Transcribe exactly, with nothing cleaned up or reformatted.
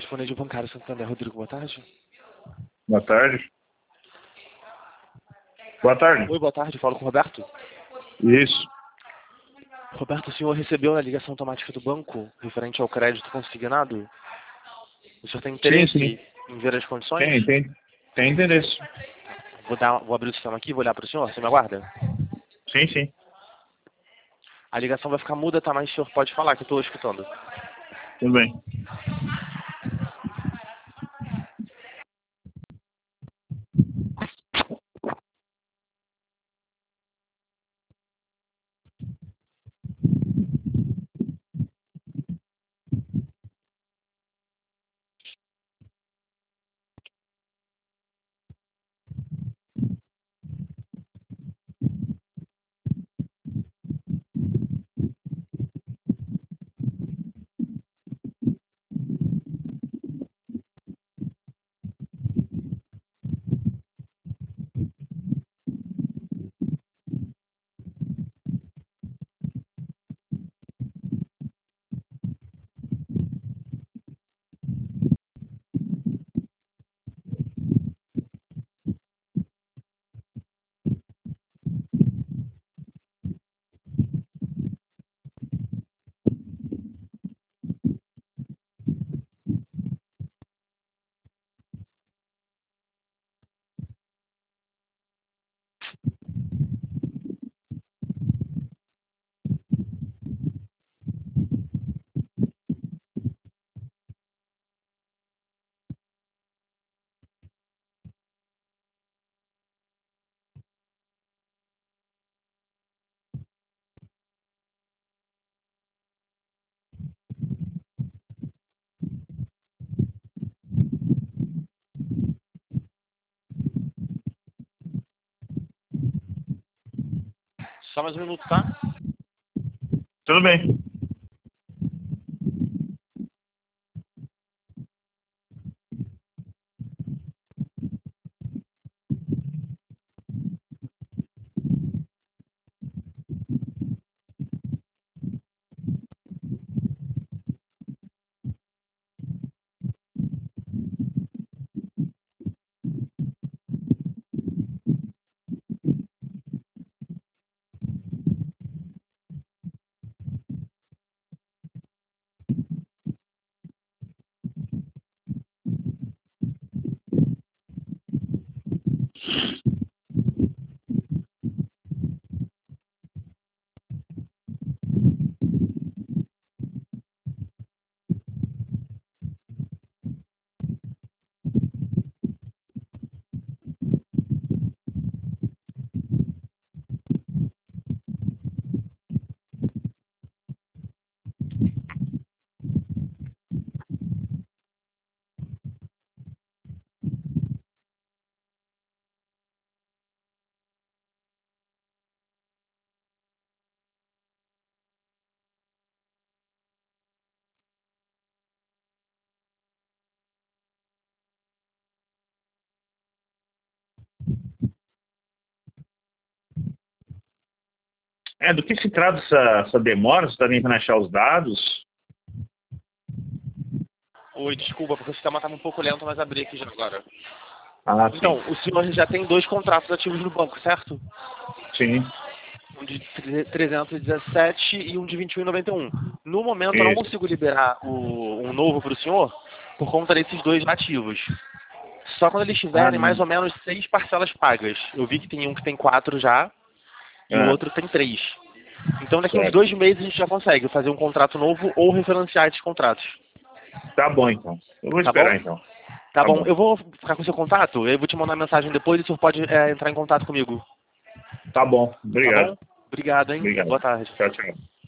Disponível bancário Santander, Rodrigo, boa tarde. Boa tarde. Boa tarde. Oi, boa tarde, falo com o Roberto. Isso. Roberto, o senhor recebeu a ligação automática do banco referente ao crédito consignado? O senhor tem interesse Sim, sim. em ver as condições? Tem, tem, tem interesse. Vou, dar, vou abrir o sistema aqui, vou olhar para o senhor, você me aguarda? Sim, sim. A ligação vai ficar muda, tá? Mas o senhor pode falar que eu estou escutando. Tudo bem. Só mais um minuto, tá? Tudo bem. É, do que se trata essa, essa demora? Você está tentando achar os dados? Oi, desculpa, porque o sistema estava um pouco lento, mas abri aqui já agora. Ah, Então, o senhor já tem dois contratos ativos no banco, certo? sim. Um de trezentos e dezessete e um de vinte e um e noventa e um. No momento, eu não Isso. consigo liberar o, um novo para o senhor por conta desses dois ativos. Só quando eles Ah, tiverem mais ou menos seis parcelas pagas. Eu vi que tem um que tem quatro já e o ah, outro tem três. Então, daqui a uns certo. dois meses, a gente já consegue fazer um contrato novo ou referenciar esses contratos. Tá bom, então. Eu vou Tá bom? esperar, então. Tá Tá bom. bom. Eu vou ficar com o seu contato, eu vou te mandar uma mensagem depois e o senhor pode é, entrar em contato comigo. Tá bom. Tá Obrigado. bom? Obrigado, hein? Obrigado. Boa tarde. Tchau, tchau.